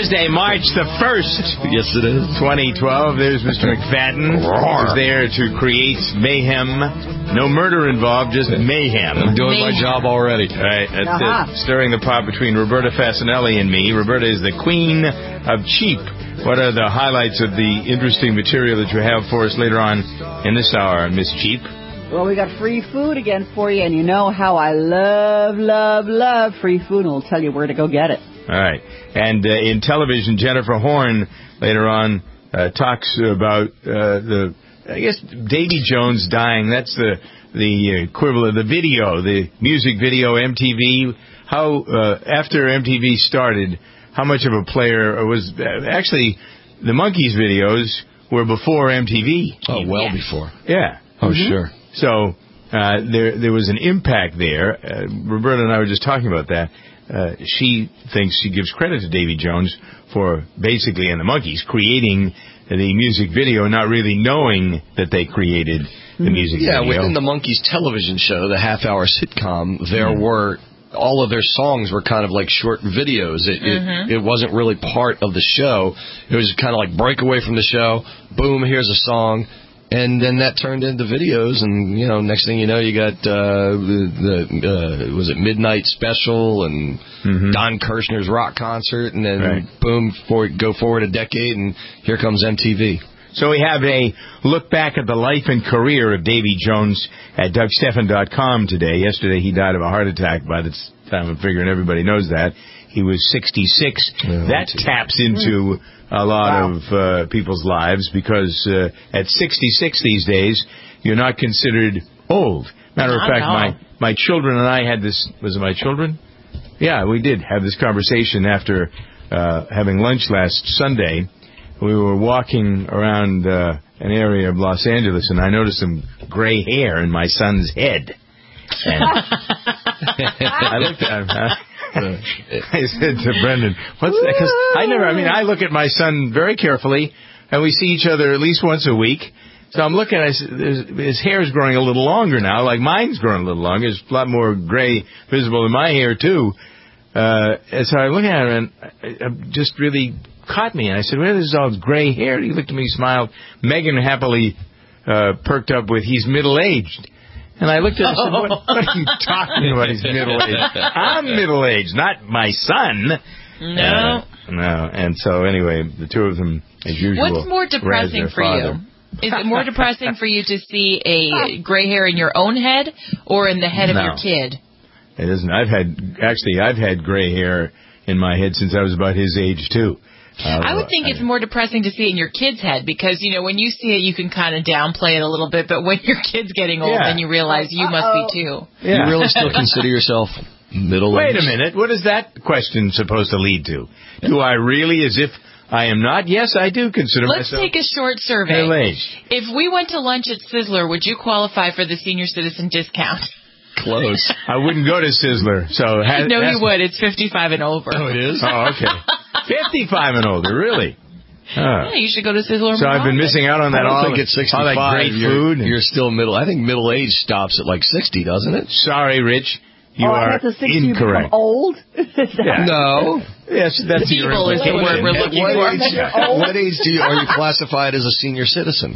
Thursday, March the 1st. Yes, it is. 2012. There's Mr. McFadden. He's there to create mayhem. No murder involved, just mayhem. I'm doing my job already. All right, that's it. Stirring the pot between Roberta Fasanelli and me. Roberta is the queen of cheap. What are the highlights of the interesting material that you have for us later on in this hour, Miss Cheap? Well, we got free food again for you, and you know how I love free food, and we'll tell you where to go get it. All right. And in television, Jennifer Horn later on talks about Davy Jones dying. That's the equivalent of the video, the music video, MTV. How after MTV started, how much of a player was actually the Monkees videos were before MTV. Oh, well before. Yeah. Oh, sure. So there was an impact there. Roberta and I were just talking about that. She thinks she gives credit to Davy Jones for basically, and the Monkees, creating the music video, not really knowing that they created the music video. Yeah, within the Monkees television show, the half-hour sitcom, there were... all of their songs were kind of like short videos. It wasn't really part of the show. It was kind of like break away from the show. Boom, here's a song. And then that turned into videos, and next thing you know, you got was it Midnight Special and Don Kirshner's rock concert, and then boom, go forward a decade, and here comes MTV. So we have a look back at the life and career of Davy Jones at DougStephan.com today. Yesterday he died of a heart attack. By the time I'm figuring everybody knows that. He was 66. That taps into a lot of people's lives because at 66 these days, you're not considered old. Matter of fact, my children and I had this... Was it my children? Yeah, we did have this conversation after having lunch last Sunday. We were walking around an area of Los Angeles, and I noticed some gray hair in my son's head. And I looked at him. I said to Brendan, "What's that?" Because I look at my son very carefully, and we see each other at least once a week. So I'm looking. His hair's growing a little longer now, like mine's growing a little longer. There's a lot more gray visible in my hair too. And so I look at him, and it just really caught me. And I said, "Where is all this gray hair?" He looked at me, smiled. Megan happily perked up with, "He's middle-aged." And I looked at him and said, what are you talking about? He's middle-aged. I'm middle-aged, not my son. No. No. And so, anyway, the two of them, as usual. What's more depressing for you? Is it more depressing for you to see a gray hair in your own head or in the head of your kid? It isn't. I've had gray hair in my head since I was about his age, too. I would think it's more depressing to see it in your kid's head because, when you see it, you can kind of downplay it a little bit. But when your kid's getting old, then you realize you must be too. Yeah. You really still consider yourself middle-aged? Wait a minute. What is that question supposed to lead to? Do I really, as if I am not? Yes, I do consider myself. Let's take a short survey. Middle-aged. If we went to lunch at Sizzler, would you qualify for the senior citizen discount? Close. I wouldn't go to Sizzler. So no, you would. It's 55 and over. Oh, it is? Oh, okay. 55 and older, really? Yeah, you should go to Sizzler. So I've been missing out on that. I think it's 65. All that great food. You're still middle. I think middle age stops at like 60, doesn't it? Sorry, Rich. You are after 60 incorrect. You become old? No. Yes, that's your Evil is the word we're looking for. What age are you classified as a senior citizen?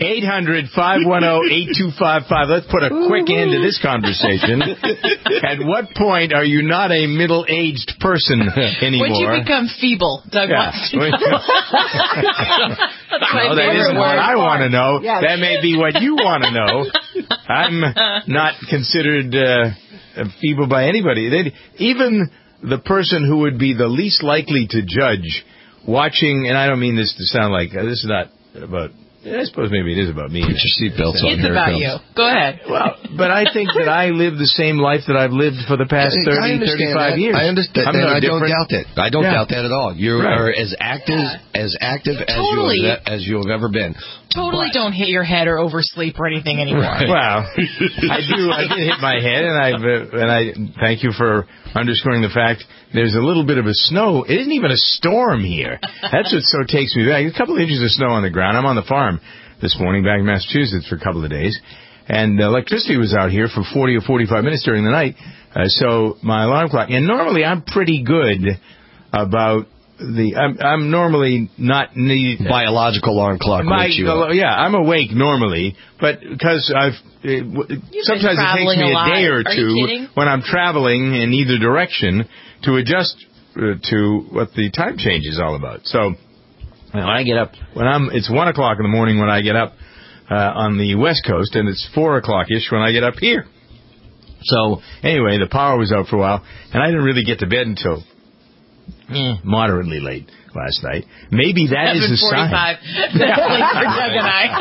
800-510-8255. Let's put a quick end to this conversation. At what point are you not a middle-aged person anymore? When you become feeble, Doug wants to know. That isn't what I want to know. Yeah. That may be what you want to know. I'm not considered feeble by anybody. Even the person who would be the least likely to judge watching, and I don't mean this to sound like this is not about, I suppose maybe it is about me. Put your seatbelts on. It's about you. Go ahead. Well, but I think that I live the same life that I've lived for the past 30, 35 years. I understand. I don't doubt that. I don't doubt that at all. You are as active as you have ever been. Totally don't hit your head or oversleep or anything anymore. Right. Well, I did hit my head, and I thank you for underscoring the fact there's a little bit of a snow. It isn't even a storm here. That's what so takes me back. A couple of inches of snow on the ground. I'm on the farm this morning back in Massachusetts for a couple of days, and electricity was out here for 40 or 45 minutes during the night, so my alarm clock. And normally I'm pretty good about I'm normally not needed. Biological alarm clock wakes you up. Yeah, I'm awake normally, but because sometimes it takes me a day or two when I'm traveling in either direction to adjust to what the time change is all about. So when I get up, it's 1 o'clock in the morning when I get up on the West Coast, and it's 4 o'clock-ish when I get up here. So anyway, the power was out for a while, and I didn't really get to bed until moderately late last night. Maybe that is a sign. 7:45. Late for Doug and I.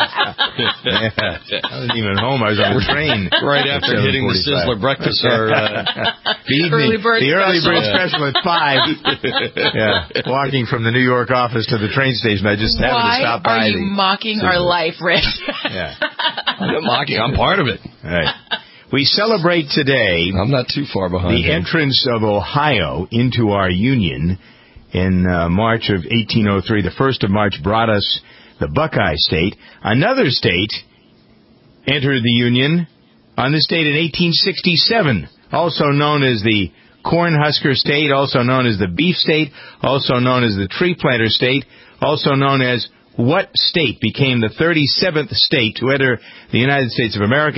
I wasn't even home. I was on the train right after hitting the Sizzler breakfast or the early bird special at 5. Walking from the New York office to the train station, I just happened to stop by. Why are you mocking our life, Rich? I'm not mocking. I'm part of it. All right. We celebrate today. I'm not too far behind. The entrance of Ohio into our union in March of 1803. The 1st of March brought us the Buckeye State. Another state entered the union on this date in 1867, also known as the Cornhusker State, also known as the Beef State, also known as the Tree Planter State, also known as what state became the 37th state to enter the United States of America?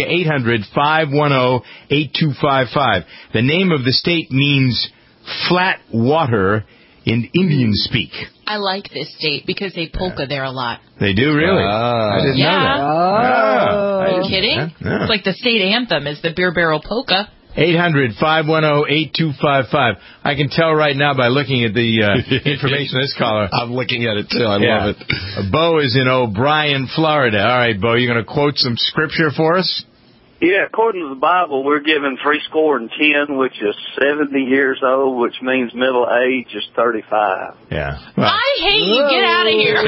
800-510-8255. The name of the state means flat water in Indian speak. I like this state because they polka there a lot. They do, really? I didn't know that. Are you kidding? Yeah. It's like the state anthem is the Beer Barrel Polka. 800-510-8255. I can tell right now by looking at the information of this caller. I'm looking at it, too. I love it. Bo is in O'Brien, Florida. All right, Bo, you going to quote some scripture for us? Yeah, according to the Bible, we're given 70, which is 70 years old, which means middle age is 35. Yeah. Well, I hate you. Get out of here.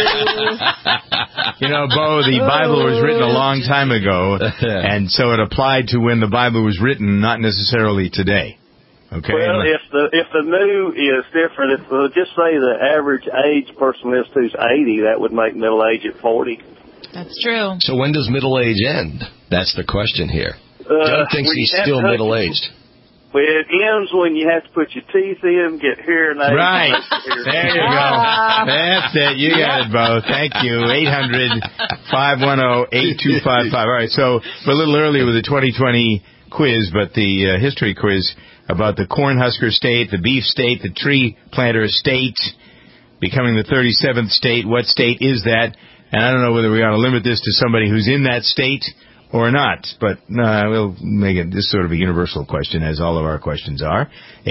Bo, the Bible was written a long time ago, and so it applied to when the Bible was written, not necessarily today. Okay. Well, if the new is different, if just say the average age person lives to is 80, that would make middle age at 40. That's true. So when does middle age end? That's the question here. Doug thinks he's still middle-aged. Well, it ends when you have to put your teeth in, get hearing aids. Right. There you go. That's it. You got it, Bo. Thank you. 800-510-8255. All right, so we're a little early with the 2020 quiz, but the history quiz about the Cornhusker State, the Beef State, the Tree Planter State, becoming the 37th state. What state is that? And I don't know whether we ought to limit this to somebody who's in that state or not, but we'll make it this sort of a universal question, as all of our questions are.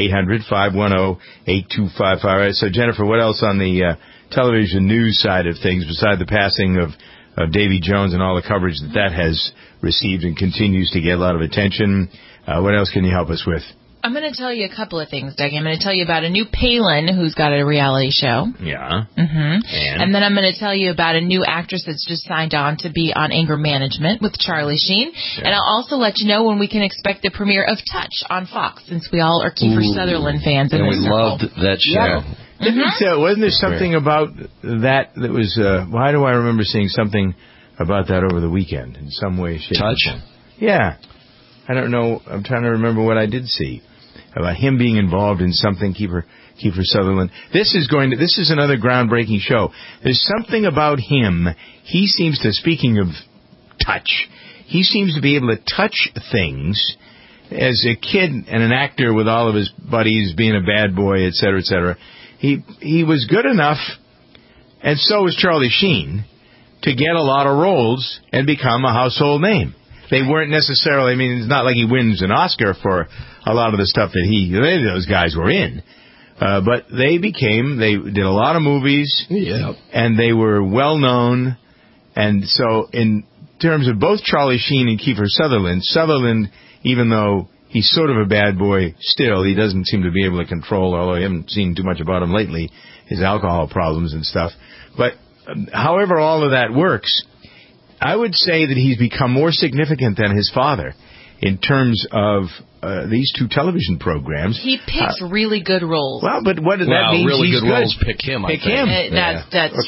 800-510-8255. All right, so Jennifer, what else on the television news side of things, besides the passing of Davy Jones and all the coverage that has received and continues to get a lot of attention? What else can you help us with? I'm going to tell you a couple of things, Doug. I'm going to tell you about a new Palin who's got a reality show. Yeah. Mm-hmm. And then I'm going to tell you about a new actress that's just signed on to be on Anger Management with Charlie Sheen. Yeah. And I'll also let you know when we can expect the premiere of Touch on Fox, since we all are Kiefer Sutherland fans. And we loved that show. Yeah. Wasn't there something about that was, why do I remember seeing something about that over the weekend in some way, shape, Touch? Yeah. I don't know. I'm trying to remember what I did see about him being involved in something. Kiefer Sutherland. This is another groundbreaking show. There's something about him. He seems to, speaking of touch, he seems to be able to touch things. As a kid and an actor with all of his buddies, being a bad boy, et cetera, et cetera, he was good enough, and so was Charlie Sheen, to get a lot of roles and become a household name. They weren't necessarily, it's not like he wins an Oscar for a lot of the stuff that those guys were in. But they did a lot of movies, and they were well known. And so in terms of both Charlie Sheen and Kiefer Sutherland, even though he's sort of a bad boy still, he doesn't seem to be able to control, although I haven't seen too much about him lately, his alcohol problems and stuff. But however all of that works, I would say that he's become more significant than his father in terms of these two television programs. He picks really good roles. Well, but what does that mean? Really he's good roles pick him. Pick him. That's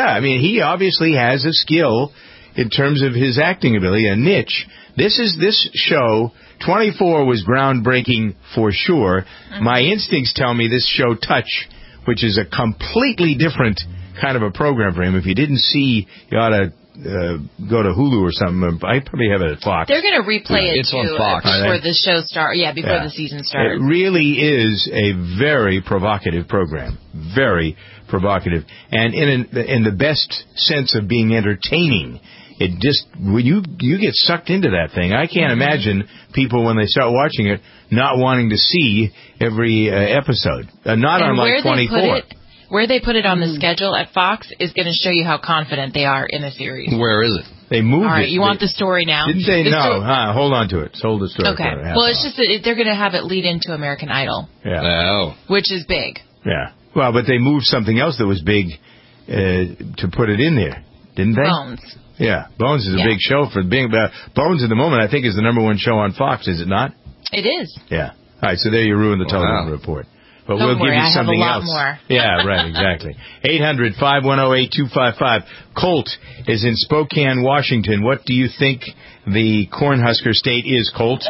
he obviously has a skill in terms of his acting ability, a niche. This show, 24, was groundbreaking for sure. Mm-hmm. My instincts tell me this show, Touch, which is a completely different kind of a program for him. If you didn't see, you ought to go to Hulu or something. I probably have it at Fox. They're going to replay it It's too on Fox. before the show starts. Yeah, before the season starts. It really is a very provocative program. Very provocative, and in the best sense of being entertaining. It just, when you get sucked into that thing, I can't imagine people when they start watching it not wanting to see every episode. Not and unlike 24. Where they put it on the schedule at Fox is going to show you how confident they are in the series. Where is it? They moved it. All right, you want the story now? Didn't they? No. Hold on to it. Hold the story. Okay. Well, it's just that they're going to have it lead into American Idol. Yeah. Oh. Which is big. Yeah. Well, but they moved something else that was big to put it in there, didn't they? Bones. Yeah. Bones is a big show for being. Bones at the moment, I think, is the #1 show on Fox. Is it not? It is. Yeah. All right. So there you ruined the television report. But Don't we'll worry, give you something I have a lot else. more. Yeah, right, exactly. 800-510-8255. Colt is in Spokane, Washington. What do you think the Cornhusker state is, Colt?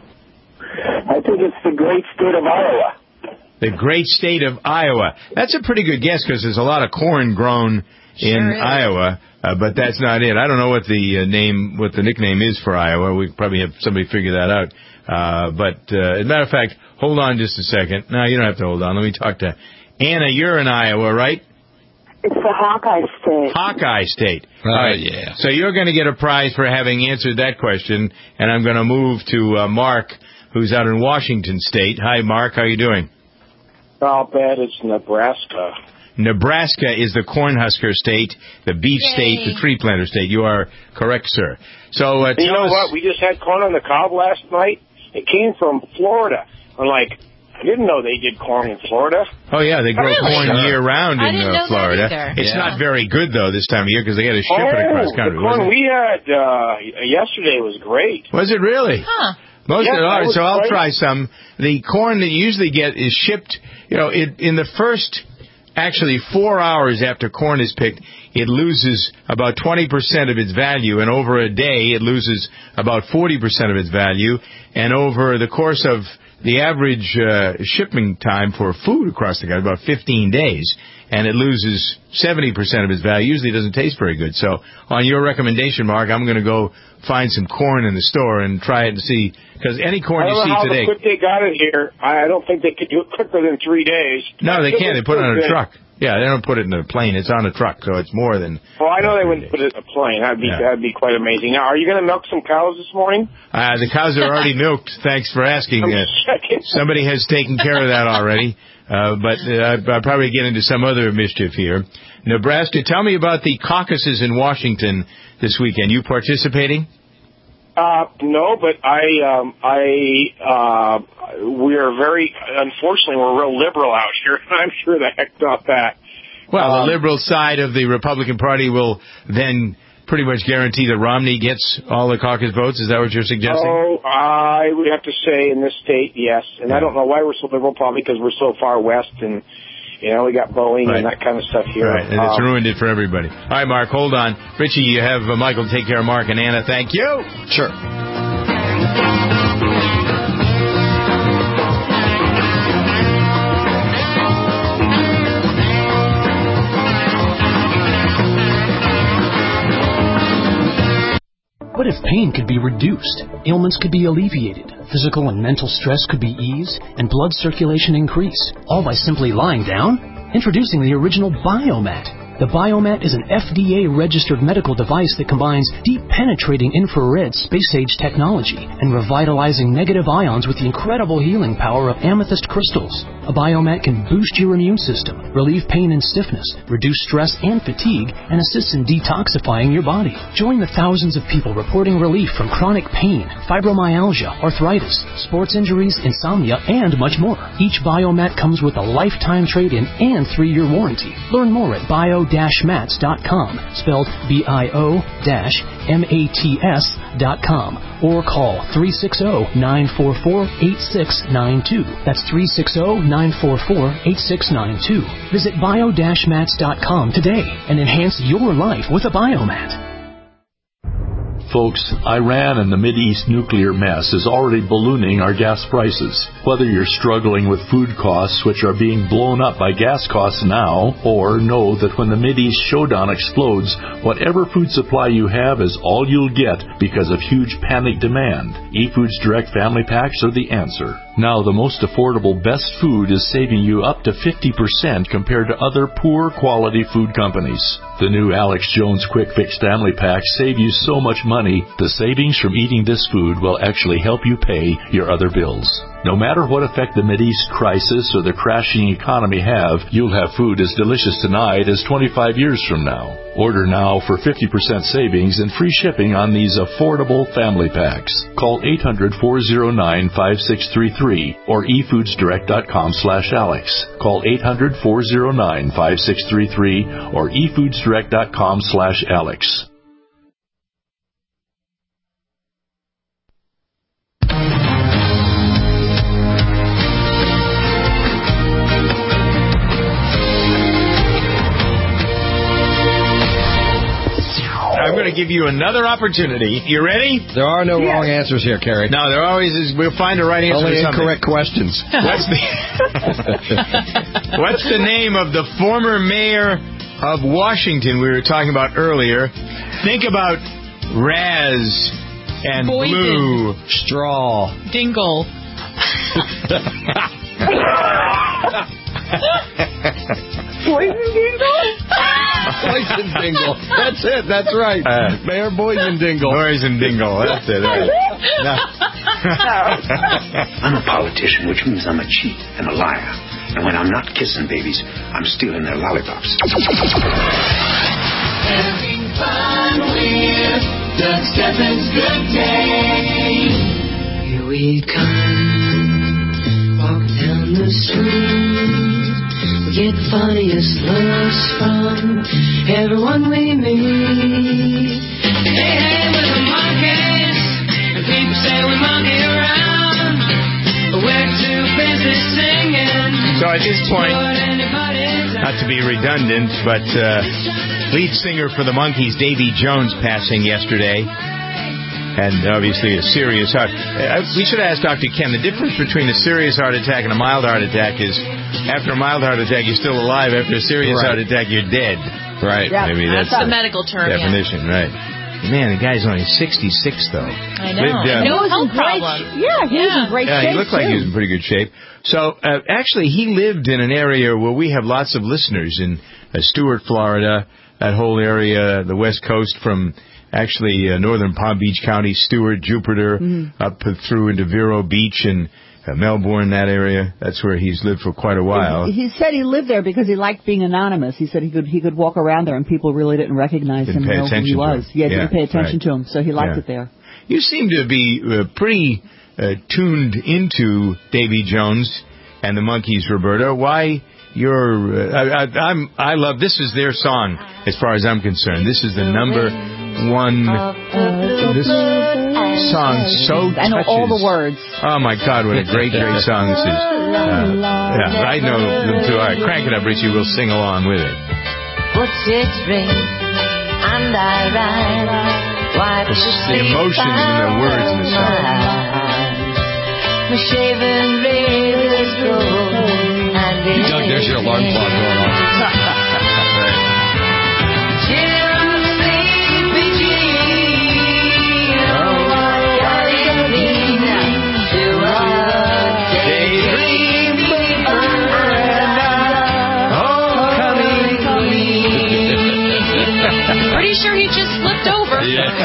I think it's the great state of Iowa. The great state of Iowa. That's a pretty good guess because there's a lot of corn grown in Iowa, but that's not it. I don't know what the nickname is for Iowa. We probably have somebody figure that out. But as a matter of fact, hold on just a second. No, you don't have to hold on. Let me talk to Anna. You're in Iowa, right? It's the Hawkeye State. Hawkeye State. All right, yeah. So you're going to get a prize for having answered that question, and I'm going to move to Mark, who's out in Washington State. Hi, Mark. How are you doing? Not bad. It's Nebraska. Nebraska is the Cornhusker state, the beef state, the tree planter state. You are correct, sir. So you know what? We just had corn on the cob last night. It came from Florida. I'm like, I didn't know they did corn in Florida. Oh, yeah, they grow corn year-round in Florida. It's not very good, though, this time of year because they got to ship it across country. The corn we had yesterday was great. Was it really? Huh. So I'll try some. The corn that you usually get is shipped, in the first, actually 4 hours after corn is picked, it loses about 20% of its value, and over a day it loses about 40% of its value, and over the course of the average shipping time for food across the country, about 15 days, and it loses 70% of its value. Usually it doesn't taste very good. So on your recommendation, Mark, I'm going to go find some corn in the store and try it and see, because any corn you see today... I don't know how quick they got it here. I don't think they could do it quicker than 3 days. No, they can't. They put it on a truck. Yeah, they don't put it in a plane. It's on a truck, so it's more than... Well, I know they wouldn't put it in a plane. That'd be quite amazing. Now, are you going to milk some cows this morning? The cows are already milked. Thanks for asking. Somebody has taken care of that already. But I'll probably get into some other mischief here. Nebraska, tell me about the caucuses in Washington this weekend. You participating? No, but unfortunately, we're real liberal out here. I'm sure the heck about that. Well, the liberal side of the Republican Party will then pretty much guarantee that Romney gets all the caucus votes. Is that what you're suggesting? Oh, I would have to say in this state, yes. And I don't know why we're so liberal, probably because we're so far west and, we got Boeing and that kind of stuff here. Right, and it's ruined it for everybody. All right, Mark, hold on. Richie, you have Michael take care of Mark and Anna. Thank you. Sure. What if pain could be reduced, ailments could be alleviated, physical and mental stress could be eased, and blood circulation increase, all by simply lying down? Introducing the original Biomat. The Biomat is an FDA-registered medical device that combines deep-penetrating infrared space-age technology and revitalizing negative ions with the incredible healing power of amethyst crystals. A Biomat can boost your immune system, relieve pain and stiffness, reduce stress and fatigue, and assist in detoxifying your body. Join the thousands of people reporting relief from chronic pain, fibromyalgia, arthritis, sports injuries, insomnia, and much more. Each Biomat comes with a lifetime trade-in and 3-year warranty. Learn more at bio-mats.com, spelled bio-mats.com, or call 360-944-8692. That's 360-944-8692. Visit bio-mats.com today and enhance your life with a Biomat. Folks, Iran and the Mideast nuclear mess is already ballooning our gas prices. Whether you're struggling with food costs, which are being blown up by gas costs now, or know that when the Mideast showdown explodes, whatever food supply you have is all you'll get because of huge panic demand, eFoods Direct Family Packs are the answer. Now, the most affordable best food is saving you up to 50% compared to other poor quality food companies. The new Alex Jones Quick Fix Family Packs save you so much money, the savings from eating this food will actually help you pay your other bills. No matter what effect the Mideast crisis or the crashing economy have, you'll have food as delicious tonight as 25 years from now. Order now for 50% savings and free shipping on these affordable family packs. Call 800-409-5633 or efoodsdirect.com/Alex. Call 800-409-5633 or efoodsdirect.com/Alex. I'm going to give you another opportunity. You ready? There are no wrong answers here, Kerry. No, there always is. We'll find a right answer. Only to incorrect questions. What's the name of the former mayor of Washington we were talking about earlier? Think about Raz and Poison. Blue. Straw. Dingle. Poison Dingle? Poison Dingle. That's it. That's right. Mayor Poison Dingle. Poison Dingle. That's it. Right. No. I'm a politician, which means I'm a cheat and a liar. And when I'm not kissing babies, I'm stealing their lollipops. Having fun with Doug Steffens Good Day. Here we come, walk down the street. We get the funniest looks from everyone we meet. Hey, hey, we're the monkeys, and people say we monkey around, but we're too busy singing. So at this point, not to be redundant, but lead singer for the Monkees, Davy Jones, passing yesterday. And obviously a serious heart. We should ask Dr. Ken, the difference between a serious heart attack and a mild heart attack is after a mild heart attack, you're still alive. After a serious heart attack, you're dead. Right. Yeah, maybe that's the medical term. Definition, right. Man, the guy's only 66, though. I know. No health problem. Yeah, he was in great shape. He looked like he was in pretty good shape. So, actually, he lived in an area where we have lots of listeners in Stuart, Florida, that whole area, the West Coast from... Actually, northern Palm Beach County, Stewart, Jupiter, up through into Vero Beach and Melbourne, that area. That's where he's lived for quite a while. He said he lived there because he liked being anonymous. He said he could walk around there and people really didn't recognize him and know who he was. Yeah, didn't pay attention to him, so he liked it there. You seem to be pretty tuned into Davy Jones and the Monkees, Roberta. Why? I love, this is their song as far as I'm concerned. This is the number one, this song so touches. I know all the words. Oh my God, what a great song this is. I know them too. All right, crank it up, Richie, we'll sing along with it. What's its ring? And I ride. The emotions and the words in the song. My shaven razor's gold. Doug, there's your alarm clock going on. Pretty sure he just flipped over.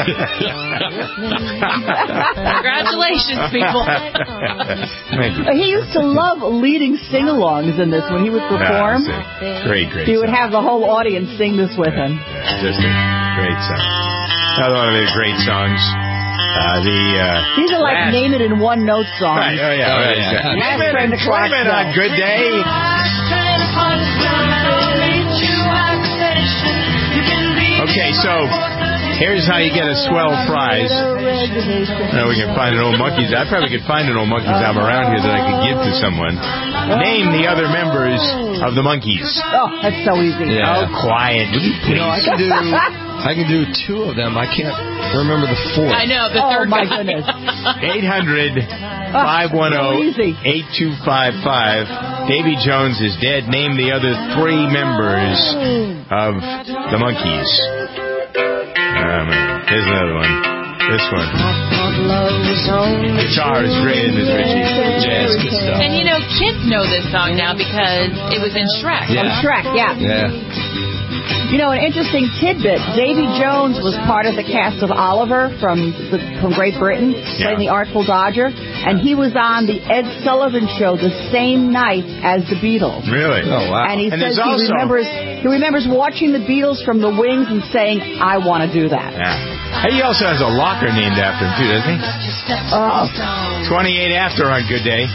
Congratulations, people. He used to love leading sing-alongs in this when he would perform. Great He would have the whole audience sing this with him. Just a great song. Another one of his great songs. These are like Name It in One Note songs. Right. Oh, yeah. Name It on Good Day. Okay, so here's how you get a swell prize. We can find an old Monkees. I probably could find an old Monkees album around here that I could give to someone. Name the other members of the Monkees. Oh, that's so easy. Yeah. Oh, quiet. Would you please? I can do I can do 2 of them. I can't remember the 4th. I know, the third my guy. goodness. 800-510-8255. Davy Jones is dead. Name the other 3 members of the Monkees. Here's another one. This one. Guitar is great in this, Richie. Yeah, it's good stuff. And kids know this song now because it was in Shrek. Yeah. Shrek, yeah. Yeah. An interesting tidbit. Davy Jones was part of the cast of Oliver from Great Britain, playing the Artful Dodger, and he was on the Ed Sullivan Show the same night as the Beatles. Really? Oh, wow. And he says he remembers watching the Beatles from the wings and saying, I want to do that. Yeah. He also has a locker named after him, too, doesn't he? 28 after on Good Day.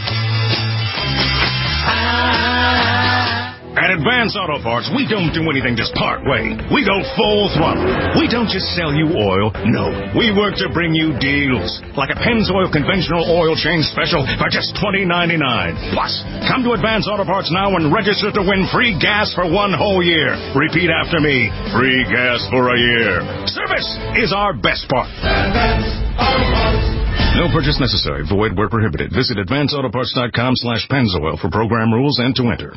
At Advance Auto Parts, we don't do anything just part way. We go full throttle. We don't just sell you oil. No, we work to bring you deals. Like a Pennzoil conventional oil change special for just $20.99. Plus, come to Advance Auto Parts now and register to win free gas for 1 whole year. Repeat after me. Free gas for a year. Service is our best part. Advance Auto Parts. No purchase necessary. Void where prohibited. Visit advanceautoparts.com/Pennzoil for program rules and to enter.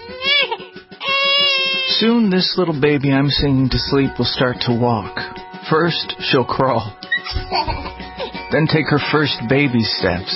Soon this little baby I'm singing to sleep will start to walk. First, she'll crawl. Then take her first baby steps.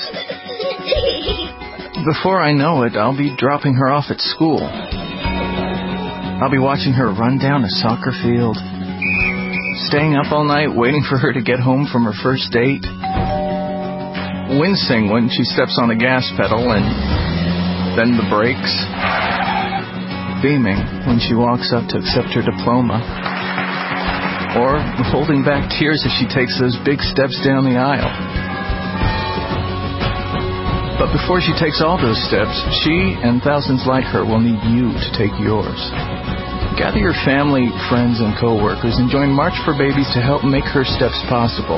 Before I know it, I'll be dropping her off at school. I'll be watching her run down a soccer field. Staying up all night waiting for her to get home from her first date. Wincing when she steps on the gas pedal and then the brakes. Beaming when she walks up to accept her diploma. Or holding back tears as she takes those big steps down the aisle. But before she takes all those steps, she and thousands like her will need you to take yours. Gather your family, friends, and co-workers and join March for Babies to help make her steps possible.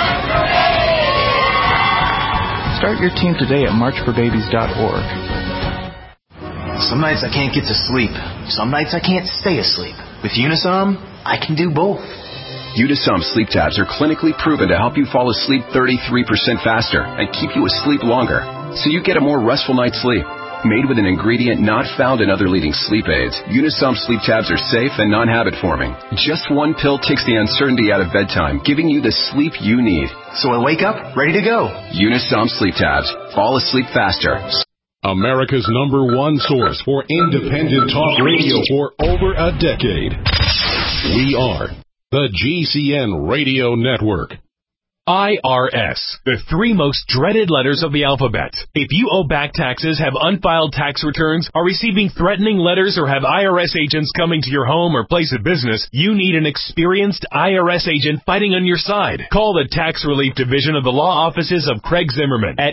Start your team today at marchforbabies.org. Some nights I can't get to sleep. Some nights I can't stay asleep. With Unisom, I can do both. Unisom sleep tabs are clinically proven to help you fall asleep 33% faster and keep you asleep longer, so you get a more restful night's sleep. Made with an ingredient not found in other leading sleep aids, Unisom sleep tabs are safe and non-habit forming. Just 1 pill takes the uncertainty out of bedtime, giving you the sleep you need. So I wake up ready to go. Unisom sleep tabs. Fall asleep faster. America's #1 source for independent talk radio for over a decade. We are the GCN Radio Network. IRS, the 3 most dreaded letters of the alphabet. If you owe back taxes, have unfiled tax returns, are receiving threatening letters, or have IRS agents coming to your home or place of business, you need an experienced IRS agent fighting on your side. Call the Tax Relief Division of the law offices of Craig Zimmerman at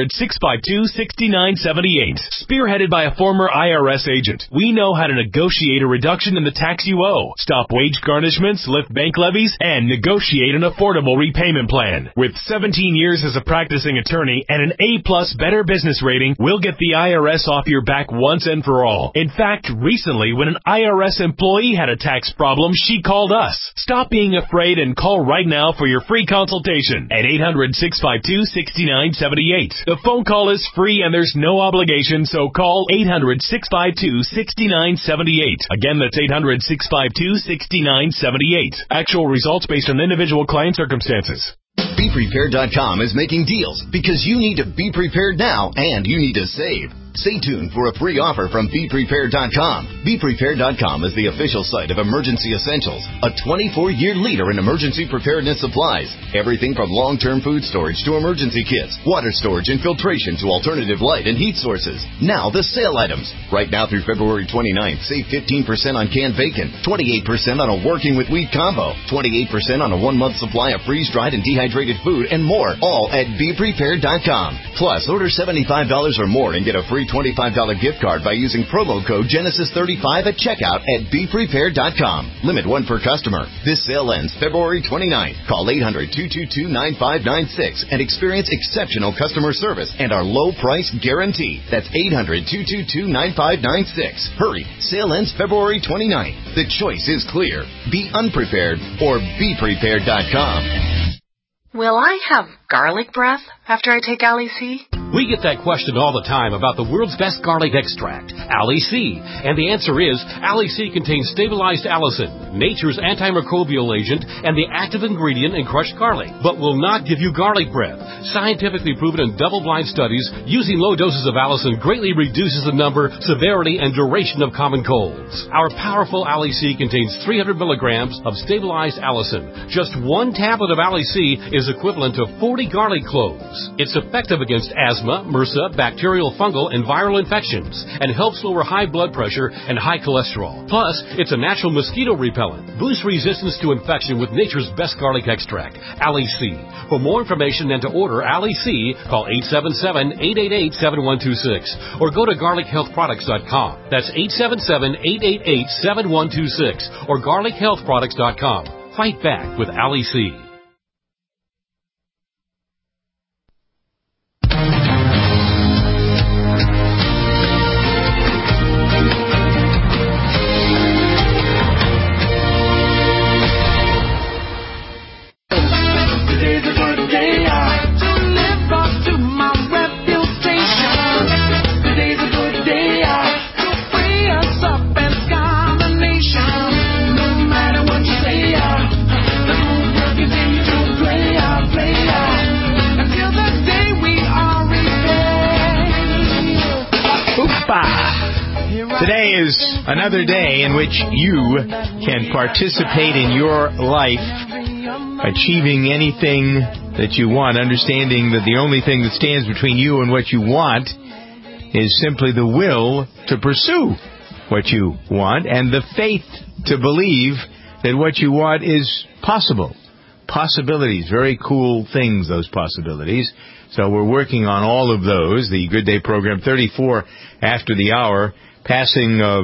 800-652-6978. Spearheaded by a former IRS agent, we know how to negotiate a reduction in the tax you owe, stop wage garnishments, lift bank levies, and negotiate an affordable repayment plan. With 17 years as a practicing attorney and an A+ Better Business rating, we'll get the IRS off your back once and for all. In fact, recently, when an IRS employee had a tax problem, she called us. Stop being afraid and call right now for your free consultation at 800-652-6978. The phone call is free and there's no obligation, so call 800-652-6978. Again, that's 800-652-6978. Actual results based on individual client circumstances. BePrepared.com is making deals because you need to be prepared now and you need to save. Stay tuned for a free offer from BePrepared.com. BePrepared.com is the official site of Emergency Essentials, a 24-year leader in emergency preparedness supplies. Everything from long-term food storage to emergency kits, water storage and filtration to alternative light and heat sources. Now the sale items. Right now through February 29th, save 15% on canned bacon, 28% on a working with wheat combo, 28% on a 1-month supply of freeze-dried and dehydrated food, and more, all at BePrepared.com. Plus, order $75 or more and get a free free $25 gift card by using promo code Genesis35 at checkout at BePrepared.com. Limit 1 per customer. This sale ends February 29th. Call 800-222-9596 and experience exceptional customer service and our low price guarantee. That's 800-222-9596. Hurry. Sale ends February 29th. The choice is clear. Be unprepared or BePrepared.com. Will I have garlic breath after I take Ali C? We get that question all the time about the world's best garlic extract, Ali C. And the answer is, Ali C contains stabilized allicin, nature's antimicrobial agent, and the active ingredient in crushed garlic, but will not give you garlic breath. Scientifically proven in double-blind studies, using low doses of allicin greatly reduces the number, severity, and duration of common colds. Our powerful Ali C contains 300 milligrams of stabilized allicin. Just 1 tablet of Ali C is equivalent to 40 garlic cloves. It's effective against asthma, MRSA, bacterial, fungal, and viral infections, and helps lower high blood pressure and high cholesterol. Plus, it's a natural mosquito repellent. Boosts resistance to infection with nature's best garlic extract, Ali C. For more information and to order Ali C, call 877-888-7126 or go to garlichealthproducts.com. That's 877-888-7126 or garlichealthproducts.com. Fight back with Ali C. Today is another day in which you can participate in your life, achieving anything that you want, understanding that the only thing that stands between you and what you want is simply the will to pursue what you want and the faith to believe that what you want is possible. Possibilities, very cool things, those possibilities. So we're working on all of those. The Good Day program, 34 after the hour. Passing of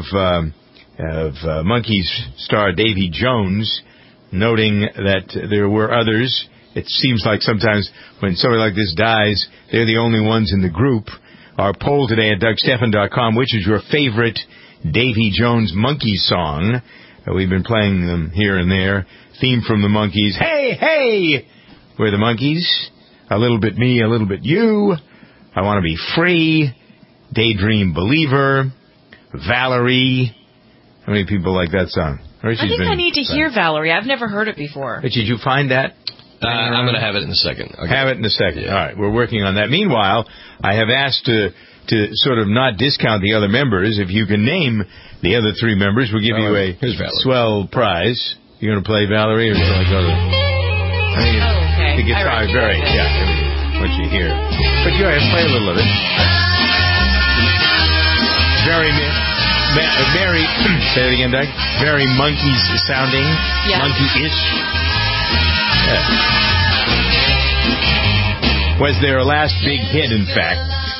Monkees star Davy Jones, noting that there were others. It seems like sometimes when somebody like this dies, they're the only ones in the group. Our poll today at DougStephan.com, which is your favorite Davy Jones Monkees song? We've been playing them here and there. Theme from the Monkees. Hey, hey! We're the Monkees. A little bit me, a little bit you. I want to be free. Daydream Believer. Valerie. How many people like that song? I think I need to hear Valerie. I've never heard it before. But did you find that? I'm going to have it in a second. Okay. Have it in a second. Yeah. All right, we're working on that. Meanwhile, I have asked to sort of not discount the other members. If you can name the other 3 members, we'll give you a swell prize. You're going to play Valerie, or shall I go to the guitar? Very, what you hear. But go ahead, play a little of it. Very say it again, Doug. Very Monkees sounding, monkey-ish. Yeah. Was their last big hit, in fact,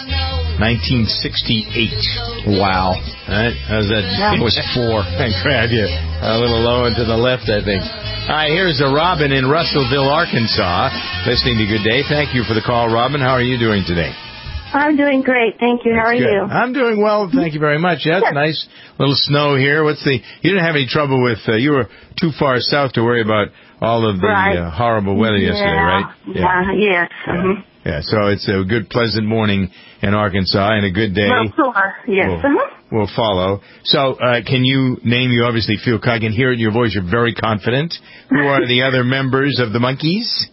1968. Wow. Right? How's that? It was 4. I grabbed you a little low and to the left, I think. All right, here's a Robin in Russellville, Arkansas, listening to Good Day. Thank you for the call, Robin. How are you doing today? I'm doing great, thank you. How are you? I'm doing well, thank you very much. Yeah, it's nice little snow here. You didn't have any trouble with, you were too far south to worry about all of the horrible weather yesterday, right? Yes. Mm-hmm. Yeah, so it's a good, pleasant morning in Arkansas and a good day. Well, sure. Yes. Will follow. So, can you name, you obviously feel, I can hear it in your voice, you're very confident. Who are the other members of the Monkees?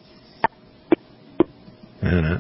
I don't know.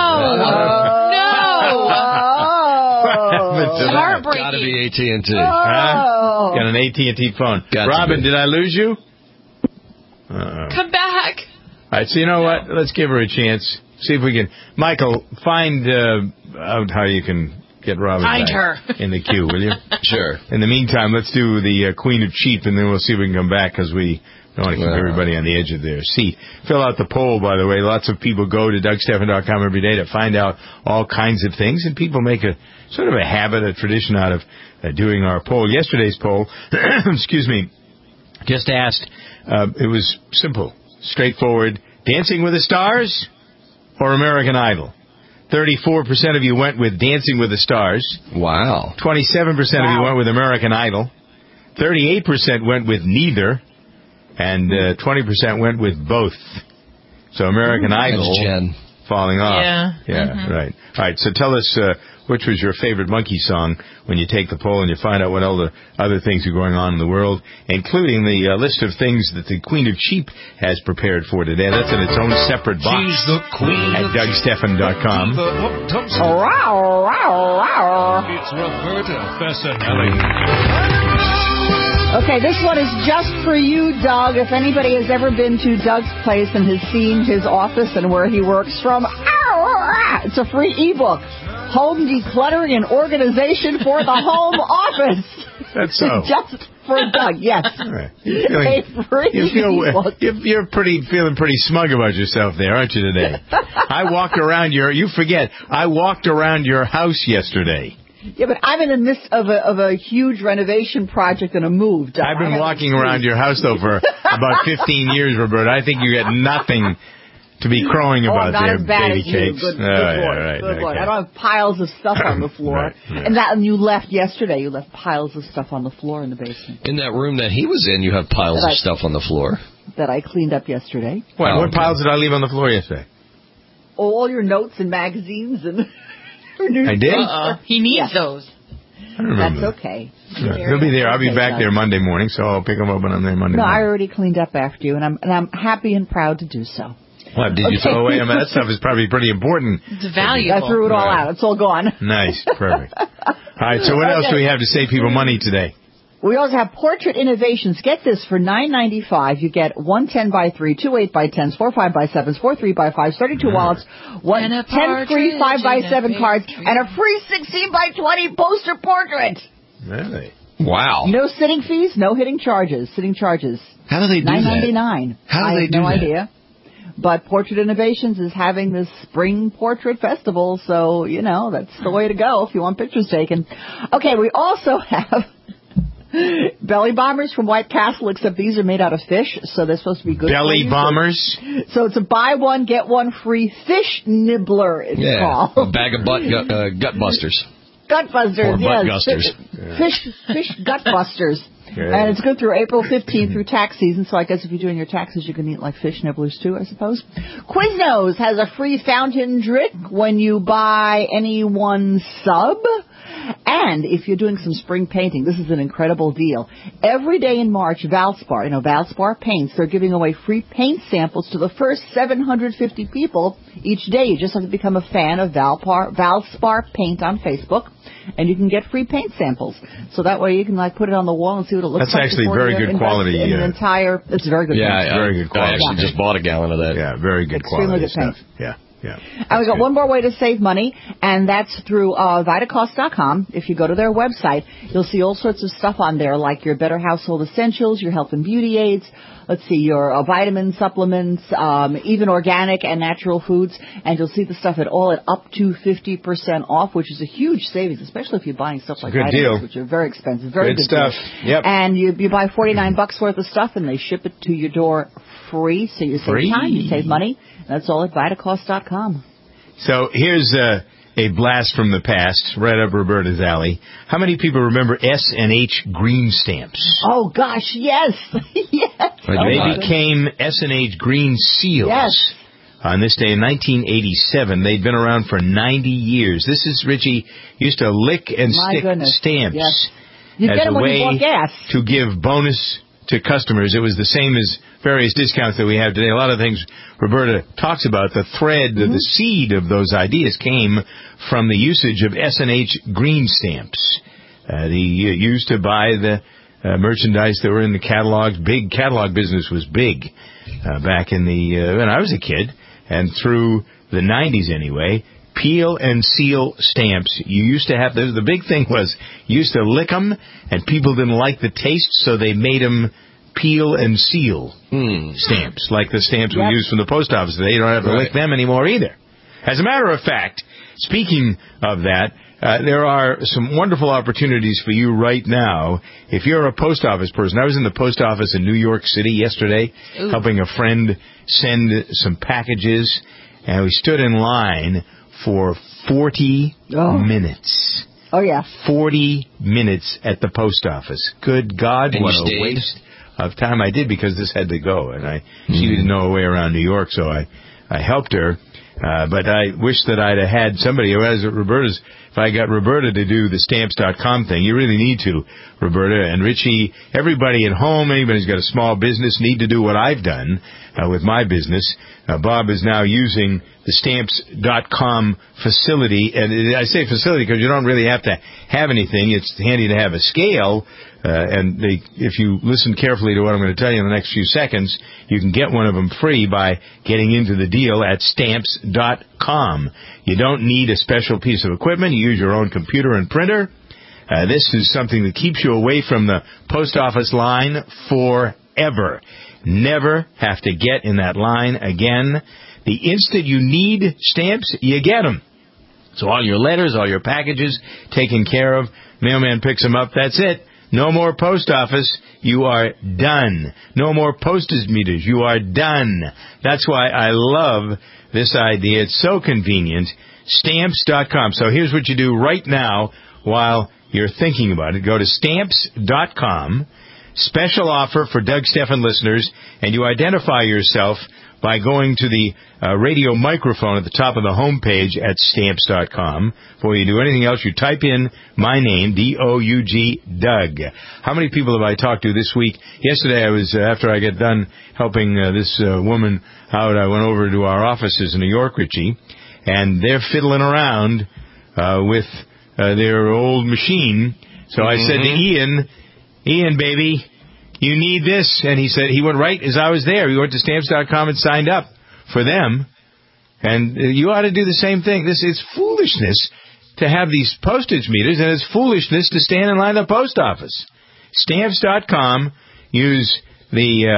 It's heartbreaking. Gotta be AT&T. Got an AT&T phone. Robin, did I lose you? Come back. All right, so you know what? Let's give her a chance. See if we can. Michael, find out how you can get Robin Find back her. in the queue, will you? Sure. In the meantime, let's do the Queen of Cheap, and then we'll see if we can come back, because we don't want to keep everybody on the edge of their seat. Fill out the poll, by the way. Lots of people go to DougStephan.com every day to find out all kinds of things, and people make a sort of a habit, a tradition out of doing our poll. Yesterday's poll, excuse me, just asked, it was simple, straightforward, Dancing with the Stars or American Idol? 34% of you went with Dancing with the Stars. Wow. 27% of you went with American Idol. 38% went with neither. And 20% went with both. So American Idol Jen. falling off. Yeah. Right. All right, so tell us which was your favorite Monkey song when you take the poll and you find out what all the other things are going on in the world, including the list of things that the Queen of Cheap has prepared for today. That's in its own separate box at DougStephan.com. It's Roberta Fessinelli. Okay, this one is just for you, Doug. If anybody has ever been to Doug's place and has seen his office and where he works from, it's a free ebook. Home Decluttering and Organization for the Home Office. That's so. Just for Doug, yes. Right. You're You're feeling pretty smug about yourself there, aren't you, today? I walked around your house yesterday. Yeah, but I'm in the midst of a huge renovation project and a move. I've been walking around your house, though, for about 15 years, Roberta. I think you got nothing to be crowing about there, baby cakes. Good Lord. I don't have piles of stuff on the floor. Right. And you left yesterday. You left piles of stuff on the floor in the basement. In that room that he was in, you have piles of stuff on the floor. That I cleaned up yesterday. What piles did I leave on the floor yesterday? All your notes and magazines and... I did? He needs those. I remember. That's okay. They'll be there. I'll be back there Monday morning, so I'll pick them up when I'm there Monday morning. I already cleaned up after you, and I'm happy and proud to do so. What, did you throw away? I mean, that stuff is probably pretty important. It's valuable. I threw it all out. It's all gone. Nice. Perfect. All right, so what else do we have to save people money today? We also have Portrait Innovations. Get this, for $9.95, you get 1 10x3, 2 8x10s, 4 5x7s, 4 3x5s, 32 wallets, 10 free 5x7 cards, and a free 16x20 poster portrait. Really? Wow. No sitting fees, no hitting charges. Sitting charges. How do they do that? $9.99. How do they do that? I have no idea. But Portrait Innovations is having this spring portrait festival, so, that's the way to go if you want pictures taken. Okay, we also have belly bombers from White Castle, except these are made out of fish, so they're supposed to be good belly for you. Bombers? So it's a buy one, get one free fish nibbler, it's called. A bag of gut busters. Gut busters, or butt gusters. Fish gut busters. And it's good through April 15th through tax season, so I guess if you're doing your taxes, you can eat like fish nibblers too, I suppose. Quiznos has a free fountain drink when you buy any one sub. And if you're doing some spring painting, this is an incredible deal. Every day in March, Valspar, Valspar Paints, they're giving away free paint samples to the first 750 people each day. You just have to become a fan of Valspar Paint on Facebook, and you can get free paint samples. So that way you can put it on the wall and see what it looks like. That's actually very good quality. It's very good. Yeah, paint. Very good quality. I actually just bought a gallon of that. Yeah, very good Extremely quality good paint. stuff. Yeah. And we got one more way to save money, and that's through Vitacost.com. If you go to their website, you'll see all sorts of stuff on there, like your Better Household Essentials, your health and beauty aids, your vitamin supplements, even organic and natural foods, and you'll see the stuff at up to 50% off, which is a huge savings, especially if you're buying stuff like vitamins, deal. which are very expensive. Very good stuff. Deal. Yep. And you buy $49 worth of stuff, and they ship it to your door free, so you save time, you save money. That's all at Vitacost.com. So here's a blast from the past, right up Roberta's alley. How many people remember S&H green stamps? Oh, gosh, yes. Yes. They became S&H green seals. Yes. On this day in 1987. They'd been around for 90 years. This is, Richie, used to lick and stick stamps. Yes. You get them when you bought gas. To give bonus to customers. It was the same as various discounts that we have today. A lot of things Roberta talks about, the thread, the seed of those ideas came from the usage of S&H green stamps. They used to buy the merchandise that were in the catalogs. Big catalog business was big back in when I was a kid, and through the 90s anyway. peel and seal stamps. You used to have, the big thing was, you used to lick them, and people didn't like the taste, so they made them peel and seal stamps, like the stamps we use from the post office. They don't have to lick them anymore either. As a matter of fact, speaking of that, there are some wonderful opportunities for you right now. If you're a post office person, I was in the post office in New York City yesterday, helping a friend send some packages, and we stood in line for 40 minutes. Oh, yeah. 40 minutes at the post office. Good God, what a waste of time. I did, because this had to go, and she didn't know a way around New York, so I helped her. But I wish that I'd have had somebody who has Roberta's. If I got Roberta to do the Stamps.com thing, you really need to, Roberta and Richie. Everybody at home, anybody who's got a small business, need to do what I've done with my business. Bob is now using the Stamps.com facility. And I say facility because you don't really have to have anything. It's handy to have a scale. If you listen carefully to what I'm going to tell you in the next few seconds, you can get one of them free by getting into the deal at Stamps.com. You don't need a special piece of equipment. You use your own computer and printer. This is something that keeps you away from the post office line forever. Never have to get in that line again. The instant you need stamps, you get them. So all your letters, all your packages taken care of, mailman picks them up, that's it. No more post office, you are done. No more postage meters, you are done. That's why I love this idea. It's so convenient. Stamps.com. So here's what you do right now while you're thinking about it. Go to Stamps.com. Special offer for Doug Stephan listeners, and you identify yourself by going to the radio microphone at the top of the homepage at Stamps.com. Before you do anything else, you type in my name, D-O-U-G, Doug. How many people have I talked to this week? Yesterday, I was after I got done helping this woman out, I went over to our offices in New York, Richie, and they're fiddling around with their old machine. So I said to Ian, baby, you need this. And he went right as I was there. He went to Stamps.com and signed up for them. And you ought to do the same thing. This is foolishness to have these postage meters, and it's foolishness to stand in line at the post office. Stamps.com, use at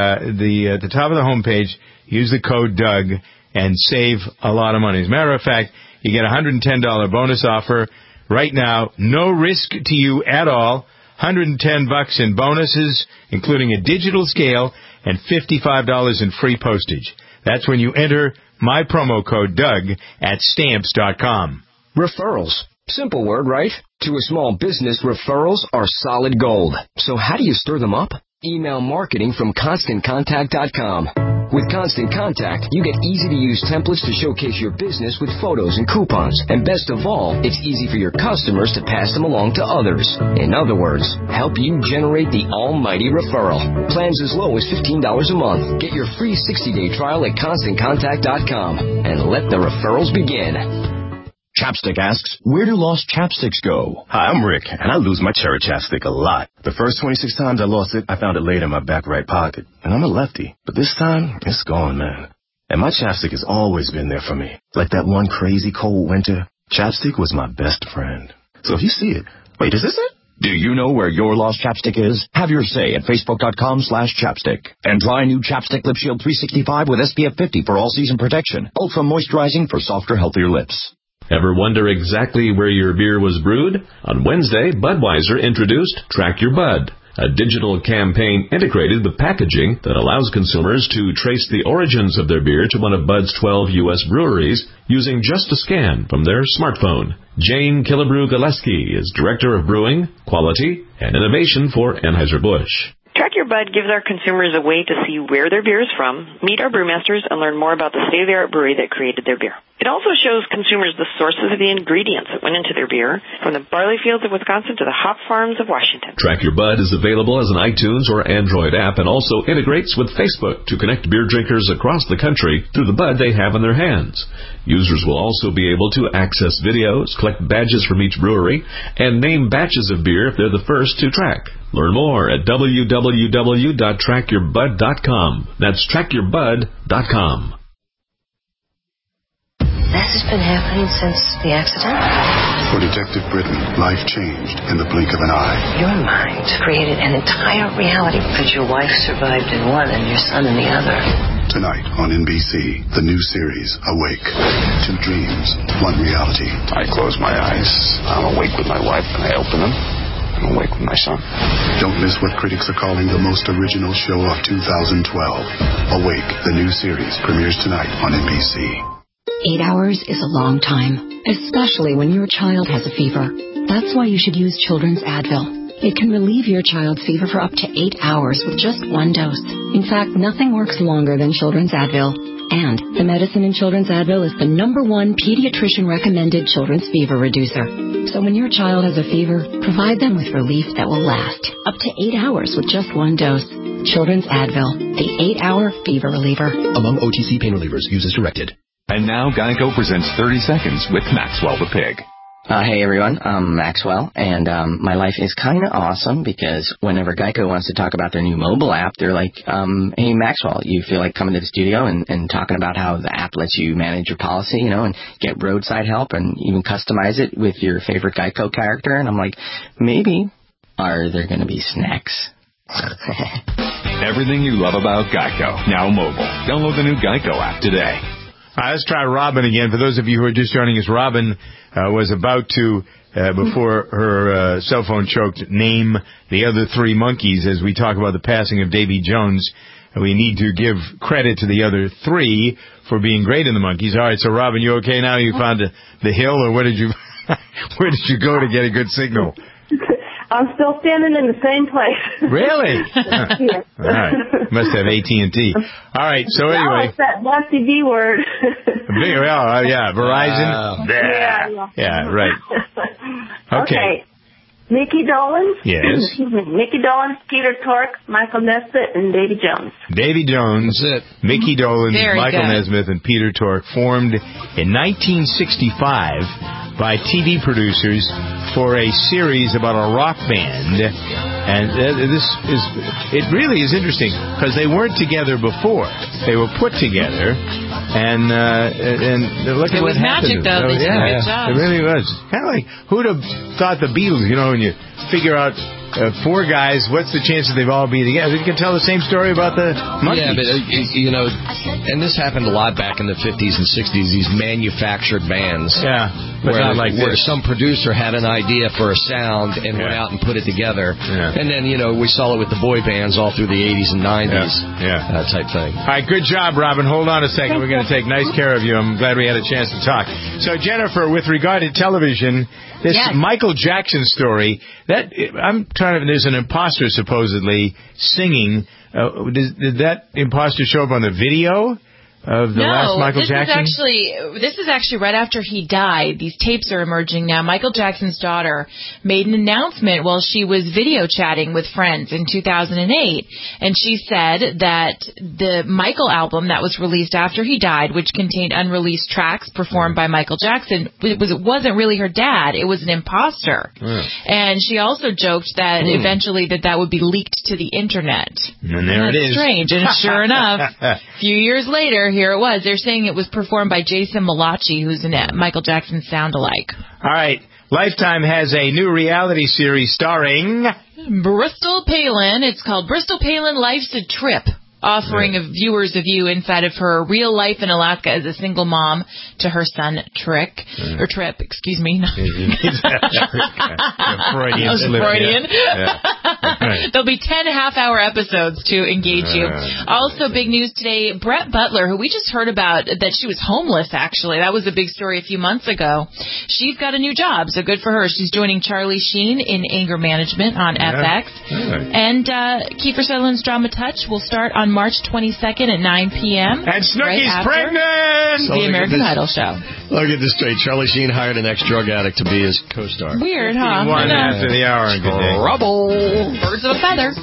the top of the homepage, use the code Doug, and save a lot of money. As a matter of fact, you get a $110 bonus offer right now. No risk to you at all. $110 in bonuses, including a digital scale, and $55 in free postage. That's when you enter my promo code Doug at Stamps.com. Referrals. Simple word, right? To a small business, referrals are solid gold. So how do you stir them up? Email marketing from ConstantContact.com. With Constant Contact, you get easy-to-use templates to showcase your business with photos and coupons. And best of all, it's easy for your customers to pass them along to others. In other words, help you generate the almighty referral. Plans as low as $15 a month. Get your free 60-day trial at ConstantContact.com. And let the referrals begin. Chapstick asks, where do lost chapsticks go? Hi, I'm Rick, and I lose my cherry chapstick a lot. The first 26 times I lost it, I found it laid in my back right pocket. And I'm a lefty. But this time, it's gone, man. And my chapstick has always been there for me. Like that one crazy cold winter, chapstick was my best friend. So if you see it, wait, is this it? Do you know where your lost chapstick is? Have your say at Facebook.com/chapstick. And try new Chapstick Lip Shield 365 with SPF 50 for all-season protection. Ultra moisturizing for softer, healthier lips. Ever wonder exactly where your beer was brewed? On Wednesday, Budweiser introduced Track Your Bud, a digital campaign integrated with packaging that allows consumers to trace the origins of their beer to one of Bud's 12 U.S. breweries using just a scan from their smartphone. Jane Killebrew-Gillespie is Director of Brewing, Quality, and Innovation for Anheuser-Busch. Track Your Bud gives our consumers a way to see where their beer is from, meet our brewmasters, and learn more about the state-of-the-art brewery that created their beer. It also shows consumers the sources of the ingredients that went into their beer, from the barley fields of Wisconsin to the hop farms of Washington. Track Your Bud is available as an iTunes or Android app and also integrates with Facebook to connect beer drinkers across the country through the bud they have in their hands. Users will also be able to access videos, collect badges from each brewery, and name batches of beer if they're the first to track. Learn more at www.trackyourbud.com. That's trackyourbud.com. This this been happening since the accident? For Detective Britton, life changed in the blink of an eye. Your mind created an entire reality, but your wife survived in one and your son in the other. Tonight on NBC, the new series, Awake. 2 dreams, 1 reality. I close my eyes. I'm awake with my wife, and I open them. I'm awake with my son. Don't miss what critics are calling the most original show of 2012. Awake, the new series, premieres tonight on NBC. 8 hours is a long time, especially when your child has a fever. That's why you should use Children's Advil. It can relieve your child's fever for up to 8 hours with just 1 dose. In fact, nothing works longer than Children's Advil. And the medicine in Children's Advil is the #1 pediatrician-recommended children's fever reducer. So when your child has a fever, provide them with relief that will last up to 8 hours with just 1 dose. Children's Advil, the 8-hour fever reliever. Among OTC pain relievers, use as directed. And now Geico presents 30 Seconds with Maxwell the Pig. Hey everyone, I'm Maxwell, and my life is kind of awesome because whenever Geico wants to talk about their new mobile app, they're like, hey Maxwell, you feel like coming to the studio and talking about how the app lets you manage your policy, and get roadside help and even customize it with your favorite Geico character? And I'm like, maybe. Are there going to be snacks? Everything you love about Geico, now mobile. Download the new Geico app today. Let's try Robin again. For those of you who are just joining us, Robin was about to, before her cell phone choked, name the other 3 monkeys as we talk about the passing of Davy Jones. We need to give credit to the other 3 for being great in the Monkees. All right, so Robin, you okay now? You found the hill, or where did you go to get a good signal? I'm still standing in the same place. Really? Yes. All right. Must have AT&T. All right. So anyway. Oh, it's that nasty B word. Yeah. Verizon. Yeah. Right. Okay. Mickey Dolenz. Yes. Mickey Dolenz, Peter Tork, Michael Nesmith, and Davy Jones. Davy Jones, Mickey Dolenz, Michael Nesmith, and Peter Tork formed in 1965 by TV producers for a series about a rock band. And it really is interesting because they weren't together before. They were put together, and look at what happened. It was magic, though. They did a good job. It really was. Kind of like, who'd have thought the Beatles, when you figure out 4 guys, what's the chance that they've all be together? You can tell the same story about the Monkees. Yeah, but, and this happened a lot back in the 50s and 60s, these manufactured bands. Yeah, but not like where this. some producer had an idea for a sound and went out and put it together. Yeah. And then, we saw it with the boy bands all through the 80s and 90s. Yeah. Type thing. All right, good job, Robin. Hold on a second. We're going to take nice care of you. I'm glad we had a chance to talk. So, Jennifer, with regard to television, this Michael Jackson story, there's an imposter supposedly singing. Did that imposter show up on the video of the last Michael Jackson? This is actually right after he died. These tapes are emerging now. Michael Jackson's daughter made an announcement while she was video chatting with friends in 2008, and she said that the Michael album that was released after he died, which contained unreleased tracks performed by Michael Jackson, it wasn't really her dad. It was an imposter. And she also joked that eventually that would be leaked to the internet. And there it is. Strange. And sure enough, a few years later, here it was. They're saying it was performed by Jason Malachi, who's a Michael Jackson sound-alike. All right. Lifetime has a new reality series starring Bristol Palin. It's called Bristol Palin Life's a Trip, offering viewers a view inside of her real life in Alaska as a single mom to her son Trip, excuse me. Freudian. There'll be 10 half-hour episodes to engage you. Also, big news today, Brett Butler, who we just heard about, that she was homeless, actually. That was a big story a few months ago. She's got a new job, so good for her. She's joining Charlie Sheen in Anger Management on FX. And Kiefer Sutherland's Drama Touch will start on March 22nd at 9 p.m. And Snooki's pregnant! The American Idol show. I'll get this straight. Charlie Sheen hired an ex-drug addict to be his co-star. Weird, huh? 1 after the hour. Trouble. Birds of a feather.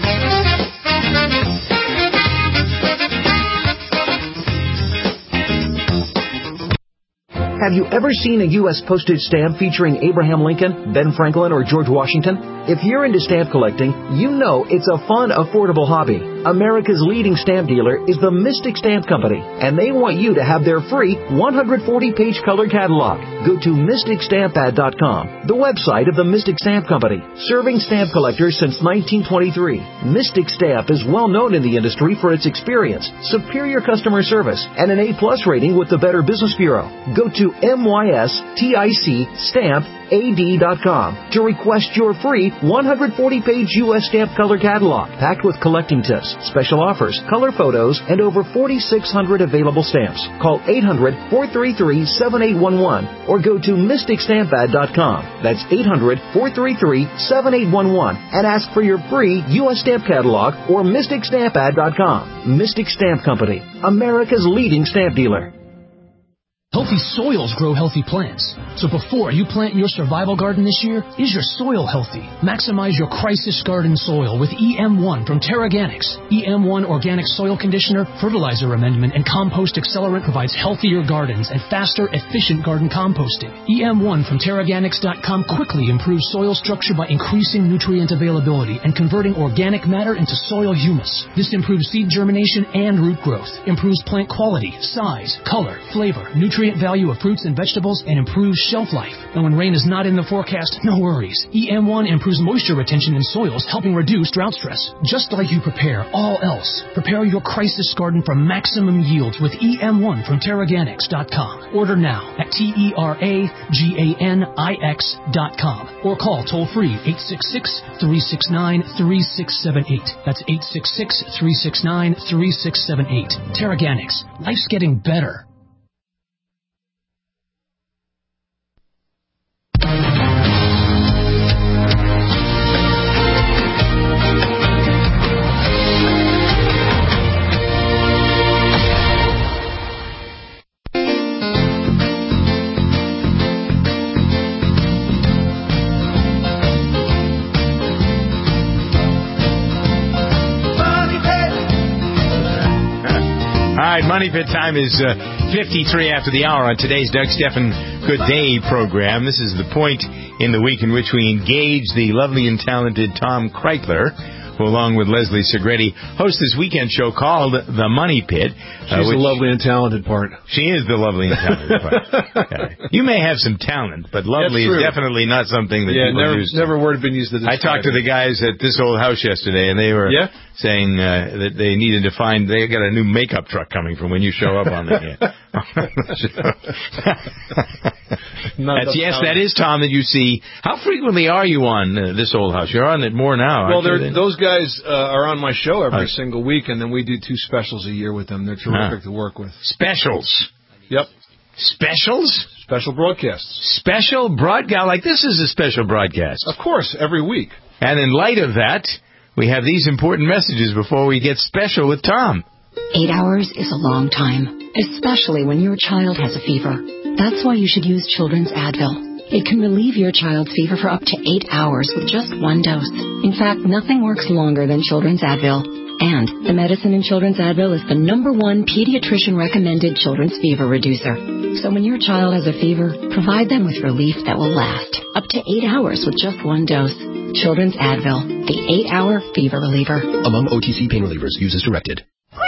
Have you ever seen a U.S. postage stamp featuring Abraham Lincoln, Ben Franklin, or George Washington? If you're into stamp collecting, you know it's a fun, affordable hobby. America's leading stamp dealer is the Mystic Stamp Company, and they want you to have their free 140-page color catalog. Go to MysticStampAd.com, the website of the Mystic Stamp Company, serving stamp collectors since 1923. Mystic Stamp is well known in the industry for its experience, superior customer service, and an A-plus rating with the Better Business Bureau. Go to MysticStampAd.com to request your free 140-page U.S. stamp color catalog, packed with collecting tips, special offers, color photos, and over 4,600 available stamps. Call 800-433-7811 or go to MysticStampAd.com. That's 800-433-7811 and ask for your free U.S. stamp catalog or MysticStampAd.com. Mystic Stamp Company, America's leading stamp dealer. Healthy soils grow healthy plants. So before you plant your survival garden this year, is your soil healthy? Maximize your crisis garden soil with EM1 from Terraganics. EM1 Organic Soil Conditioner, Fertilizer Amendment, and Compost Accelerant provides healthier gardens and faster, efficient garden composting. EM1 from Terraganics.com quickly improves soil structure by increasing nutrient availability and converting organic matter into soil humus. This improves seed germination and root growth, improves plant quality, size, color, flavor, nutrient value of fruits and vegetables, and improves shelf life. And when rain is not in the forecast, no worries. EM1 improves moisture retention in soils, helping reduce drought stress. Just like you prepare all else, prepare your crisis garden for maximum yields with EM1 from Terraganics.com. Order now at TERAGANIX.com or call toll-free 866-369-3678. That's 866-369-3678. Terraganics. Life's getting better. Money Pit time is 53 after the hour on today's Doug Stephan Good Day program. This is the point in the week in which we engage the lovely and talented Tom Kreitler, who, along with Leslie Segretti, host this weekend show called The Money Pit. She's the lovely and talented part. She is the lovely and talented part. You may have some talent, but lovely is definitely not something that people use. Never word been used to describe. I talked to the guys at This Old House yesterday, and they were saying that they needed to find, they got a new makeup truck coming from when you show up on the that is Tom that you see. How frequently are you on This Old House? You're on it more now. Well, those guys are on my show every single week, and then we do 2 specials a year with them. They're terrific to work with. Specials? Yep. Specials? Special broadcasts. Special broadcast? Like this is a special broadcast. Of course, every week. And in light of that, we have these important messages before we get special with Tom. 8 hours is a long time, especially when your child has a fever. That's why you should use Children's Advil. It can relieve your child's fever for up to 8 hours with just 1 dose. In fact, nothing works longer than Children's Advil. And the medicine in Children's Advil is the #1 pediatrician-recommended children's fever reducer. So when your child has a fever, provide them with relief that will last up to 8 hours with just 1 dose. Children's Advil, the 8-hour fever reliever. Among OTC pain relievers, used as directed.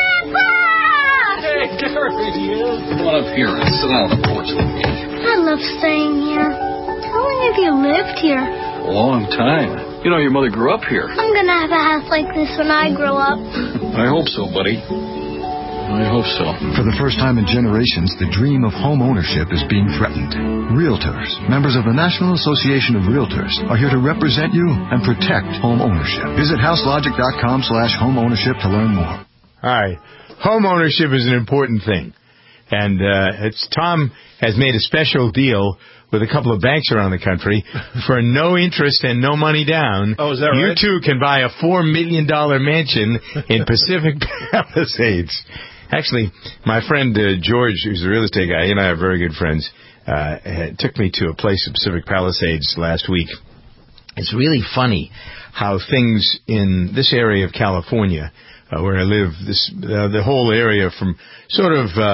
Hey, there he is. Come on up here and sit on the porch with me. I love staying here. How long have you lived here? A long time. You know, your mother grew up here. I'm going to have a house like this when I grow up. I hope so, buddy. I hope so. For the first time in generations, the dream of home ownership is being threatened. Realtors, members of the National Association of Realtors, are here to represent you and protect home ownership. Visit houselogic.com/home ownership to learn more. All right. Home ownership is an important thing. And Tom has made a special deal with a couple of banks around the country for no interest and no money down. Oh, is that right? You too can buy a $4 million mansion in Pacific Palisades. Actually, my friend George, who's a real estate guy, he and I are very good friends, took me to a place in Pacific Palisades last week. It's really funny how things in this area of California, where I live, the whole area from sort of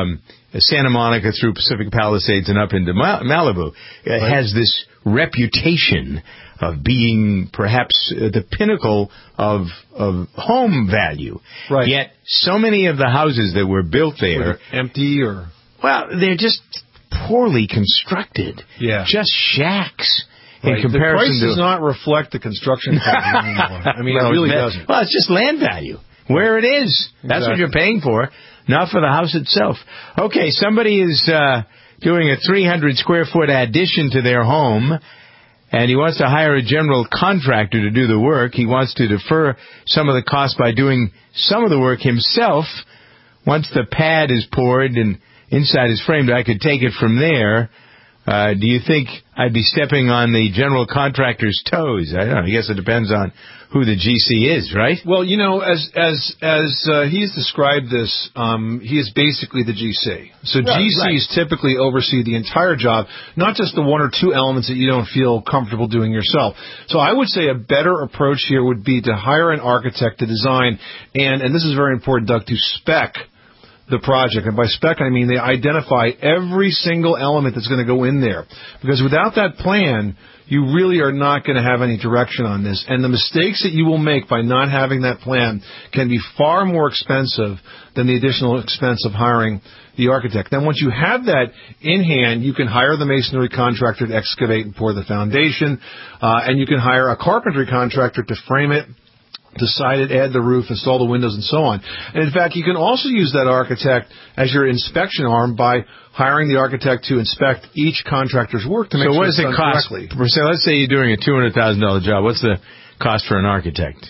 Santa Monica through Pacific Palisades and up into Malibu, has this reputation of being perhaps the pinnacle of home value. Right. Yet so many of the houses that were built there, empty or they're just poorly constructed. Yeah. Just shacks. Right. In comparison, the price does not reflect the construction value anymore. I mean, it really doesn't. Well, it's just land value. Where it is. That's what you're paying for, not for the house itself. Okay, somebody is doing a 300-square-foot addition to their home, and he wants to hire a general contractor to do the work. He wants to defer some of the cost by doing some of the work himself. Once the pad is poured and inside is framed, I could take it from there. Do you think I'd be stepping on the general contractor's toes? I don't know. I guess it depends on who the GC is, right? Well, as he's described this, he is basically the GC. So GCs typically oversee the entire job, not just the one or two elements that you don't feel comfortable doing yourself. So I would say a better approach here would be to hire an architect to design, and this is very important, Doug, to spec the project. And by spec, I mean they identify every single element that's going to go in there. Because without that plan, you really are not going to have any direction on this. And the mistakes that you will make by not having that plan can be far more expensive than the additional expense of hiring the architect. Then once you have that in hand, you can hire the masonry contractor to excavate and pour the foundation, and you can hire a carpentry contractor to frame it, decide it, add the roof, install the windows, and so on. And in fact, you can also use that architect as your inspection arm by hiring the architect to inspect each contractor's work to make sure it's done correctly. So what does it cost? Let's say you're doing a $200,000 job. What's the cost for an architect?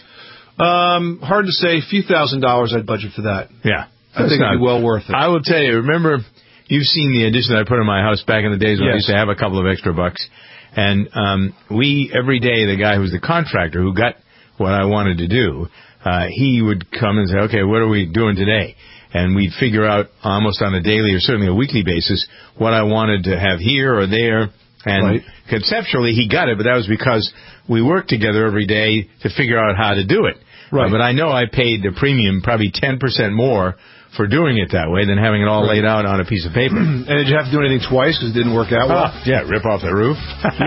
Hard to say. A few $1,000s I'd budget for that. Yeah. I think it'd be well worth it. I will tell you, remember, you've seen the addition that I put in my house back in the days when I used to have a couple of extra bucks. And every day, the guy who was the contractor who got what I wanted to do, he would come and say, okay, what are we doing today? And we'd figure out almost on a daily or certainly a weekly basis what I wanted to have here or there. And conceptually, he got it, but that was because we worked together every day to figure out how to do it. Right. But I know I paid the premium, probably 10% more, for doing it that way than having it all laid out on a piece of paper. And did you have to do anything twice because it didn't work out well? Yeah, rip off the roof.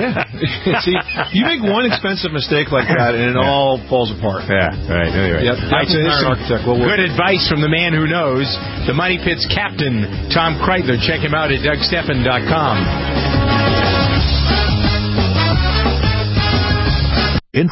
See, you make one expensive mistake like that and it all falls apart. Yeah, right. Anyway. Yep. Right, so this architect. Good advice from the man who knows, the Money Pit's captain, Tom Kreitler. Check him out at DougStephan.com.